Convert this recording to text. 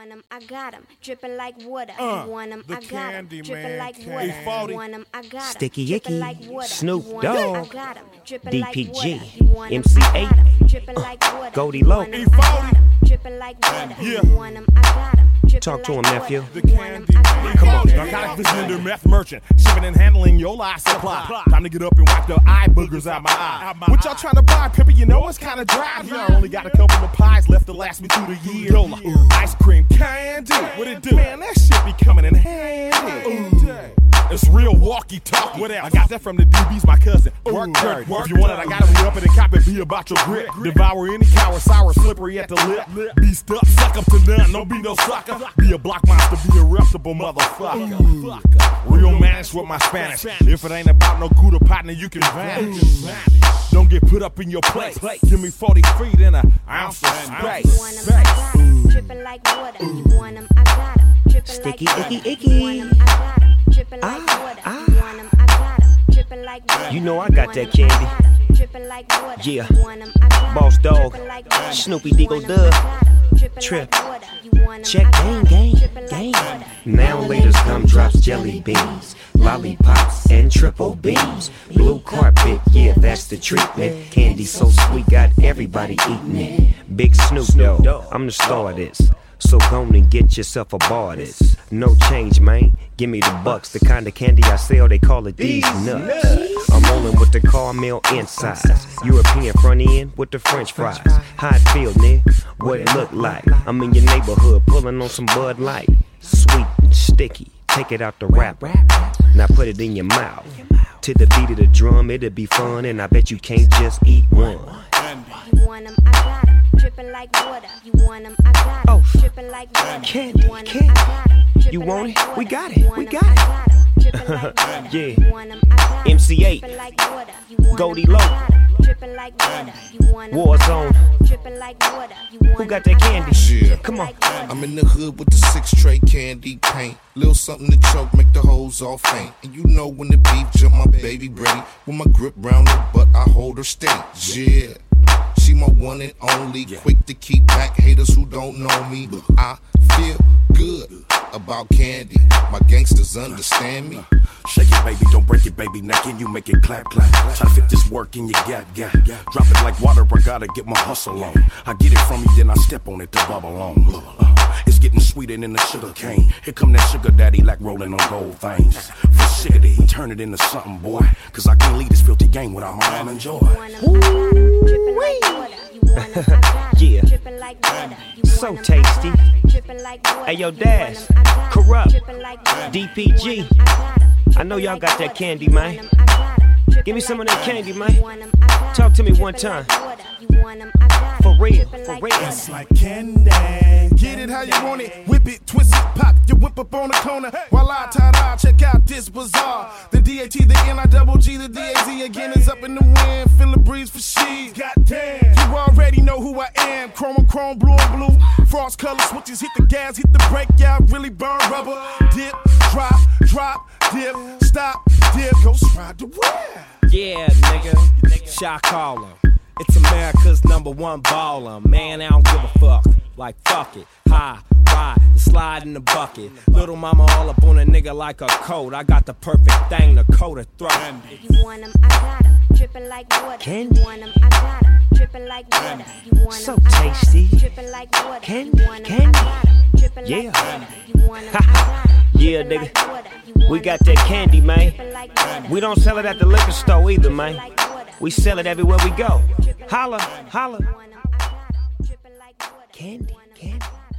want 'em, I got 'em, dripping like water. You want 'em, I got 'em, dripping like water. You want 'em, I got 'em, Sticky dripping Icky, like water. Snoop You want 'em, I Dogg, got 'em, dripping like water. DPG, You want 'em, MC8, I got 'em, dripping like water. Goldie You Loc. want 'em, I got 'em, dripping like water. You want 'em, I got 'em, dripping Talk to him, like nephew. water. You want 'em, I got 'em. Come on, narcotic visitor, meth merchant, shipping and handling your life supply. Time to get up and wipe the eye boogers out my eye. What y'all trying to buy, Pippa? You know it's kinda dry. Yeah, I only got a couple of pies left to last me through the year. Yola, ice cream candy, what it do? Man, that shit be coming in handy. It's real walkie-talkie. What else? I got that from the DB's, my cousin. Work dirty. If you want it, I got it. We up in the cop and be about your grip. Devour any cow, sour, slippery at the lip. Be stuck, suck up to none. Don't be no sucker. Be a block monster, be a reputable motherfucker. Real managed with my Spanish. If it ain't about no Gouda partner, you can vanish. Don't get put up in your place. Give me 40 feet and an ounce of space. You want 'em, I got 'em, dripping like water. You want 'em, I got 'em, dripping like Sticky water. Icky Icky. You want 'em, I got 'em, dripping like water. You want 'em, I got 'em, dripping like water. You know I got that candy. Dripping like water. Yeah. You want 'em, I got 'em, Boss Dog, dripping like water. Snoopy You Deagle want 'em, Dub, I got 'em, dripping Trip. like water. You want 'em, Check I got gang, 'em, gang, dripping like gang. water. Now laters, gumdrops, jelly beans, lollipops, and triple beans. Blue carpet, yeah, that's the treatment. Candy so sweet, got everybody eating it. Big Snoop Dogg, I'm the star of this. So go and get yourself a bar of this. No change, man. Give me the bucks. The kind of candy I sell, they call it these nuts. I'm rolling with the caramel insides. European front end with the French fries. How it feel, nigga? What it look like? I'm in your neighborhood pulling on some Bud Light. Sweet and sticky. Take it out the wrapper. Now put it in your mouth. To the beat of the drum, it'll be fun. And I bet you can't just eat one. You want 'em, I got 'em, dripping like water. You want 'em, I got 'em, dripping like water. Candy, You want 'em, candy. I got 'em, dripping You want like it? water. We got it, You we want 'em, got I it. got 'em, dripping like water. Yeah. You want 'em, I got 'em, MC8, dripping like water. You want 'em, Goldie I Loc, got 'em, dripping like water. You want 'em, I Warzone. got 'em, dripping like water. You want Who got 'em, that I candy? 'em, Yeah. dripping Come on. like water. I'm in the hood with the 6-tray candy paint. Little something to choke, make the hoes all faint. And you know when the beef jump, my baby ready. With my grip round her butt, I hold her steady. Yeah. She my one and only, quick to keep back haters who don't know me. I feel good about candy. My gangsters understand me. Shake it, baby, don't break it, baby. Now can you make it clap, clap? Try to fit this work in your gap. Drop it like water, I gotta get my hustle on. I get it from you, then I step on it to bubble on. It's getting sweeter than the sugar cane. Here come that sugar daddy like rolling on gold things. For shiggity, turn it into something, boy. Cause I can't lead this filthy game without my mom and joy. You want 'em, I got 'em, dripping like water. You want 'em, I got 'em, Yeah. dripping like water. You So want 'em, I got tasty. 'em, dripping like water. Hey, yo, You Dash, want 'em, I got 'em, Corrupt, dripping like water. DPG. You want 'em, I got 'em, I know y'all got that candy, man. Give me some of that candy, man. Talk to me one time. For real, for real. It's like candy. Get it how you want it. Whip it, twist it, pop your whip up on the corner. While I tie-dye, check out this bazaar. The DAT, the NIGG, the DAZ again is up in the wind. Feel the breeze for she. Goddamn. You already know who I am. Chrome on chrome, blue on blue. Frost color switches, hit the gas, hit the brake. Yeah, I really burn rubber. Dip, drop, dip, stop, dip. Ghost ride the wire. Yeah, nigga. Shot caller. It's America's #1 baller. Man, I don't give a fuck. Like, fuck it. High, ride, and slide in the bucket. Little mama all up on a nigga like a coat. I got the perfect thing to coat a throat. You want 'em, I got 'em, dripping like water. Candy. You want 'em, I got 'em, dripping like water. You want 'em, So I got 'em, tasty. dripping like water. Candy, You want 'em, candy. I got 'em, dripping Yeah. like water. You want 'em, I got 'em, Yeah, dripping nigga. like water. You We want got 'em, that I candy, 'em, man. dripping like water. We don't sell it at the liquor store either, man. Like water. We sell it everywhere we go. Holla, holla. You want 'em, I got 'em, dripping like water. Candy, You want 'em, I candy. got 'em.